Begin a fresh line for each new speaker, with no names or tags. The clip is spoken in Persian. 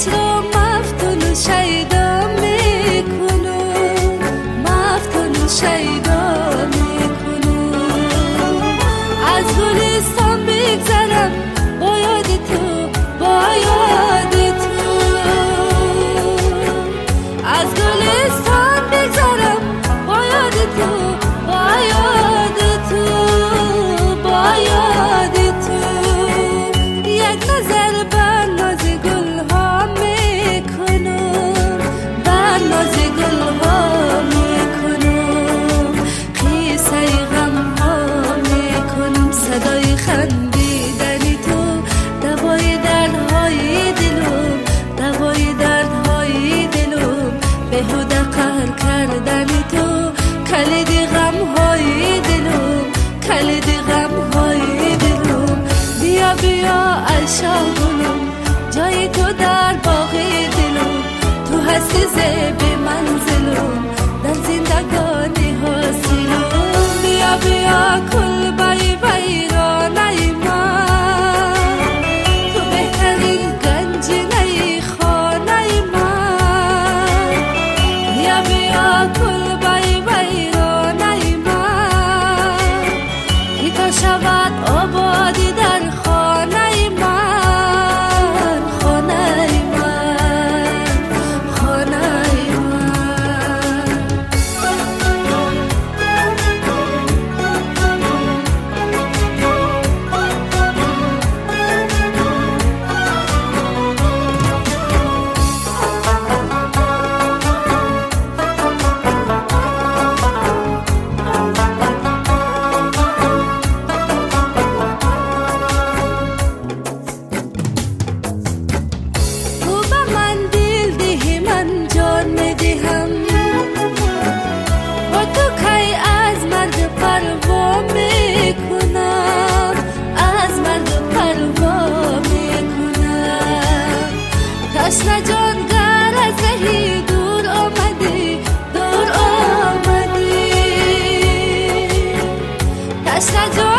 رو مفتون و شیدا میکنم، مفتون و شیدا میکنم. از گلستان بگذرم با یاد تو، با یاد تو. از گلستان بگذرم با یاد تو، با یاد تو، با یاد تو. یک نظر بر ناز گل ها میکنم، بر ناز گل ها میکنم. قصه غم ها میکنم، صدای خندیدن تو دوای دردهای دلم، دوای دردهای دلم. بهوده قهر کردن تو کلید غمهای دلم، کلید غمهای دلم. بیا بیا عشا گلم، جای تو در باغ دلم. تو هستی زیب منزلم، در زندگانی حاصلم. بیا بیا کل بای ویرانه من، تو بهترین گنج نی خانه من. بیا بیا کل بای ویرانه من، که تا شود آبادی در خانه من، خانه من، خانه من. تو به من دل دهی، من جان میدهم. با تو کی از مرد پروا میکنم، از مرد پروا میکنم. تشنه جان گر از رهی دور آمدی، دور آمدی. تشنه جان